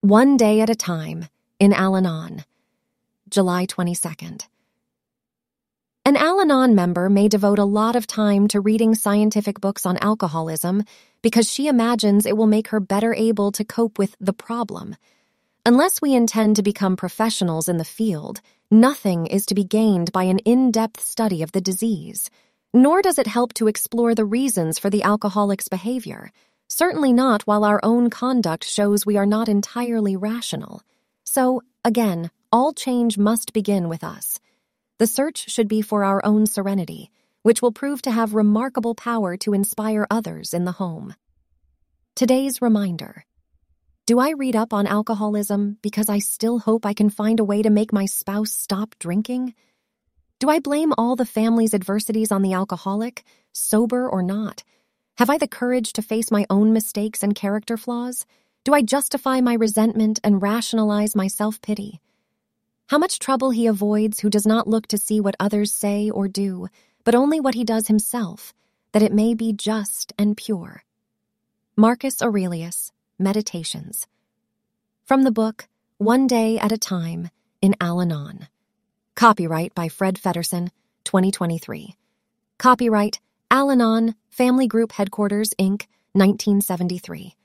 One Day at a Time in Al-Anon, July 22nd. An Al-Anon member may devote a lot of time to reading scientific books on alcoholism because she imagines it will make her better able to cope with the problem. Unless we intend to become professionals in the field, nothing is to be gained by an in-depth study of the disease, nor does it help to explore the reasons for the alcoholic's behavior. Certainly not while our own conduct shows we are not entirely rational. So, again, all change must begin with us. The search should be for our own serenity, which will prove to have remarkable power to inspire others in the home. Today's reminder. Do I read up on alcoholism because I still hope I can find a way to make my spouse stop drinking? Do I blame all the family's adversities on the alcoholic, sober or not? Have I the courage to face my own mistakes and character flaws? Do I justify my resentment and rationalize my self-pity? How much trouble he avoids who does not look to see what others say or do, but only what he does himself, that it may be just and pure. Marcus Aurelius, Meditations. From the book, One Day at a Time in Al-Anon. Copyright by Fred Feddersen, 2023. Copyright Al-Anon, Family Group Headquarters, Inc., 1973.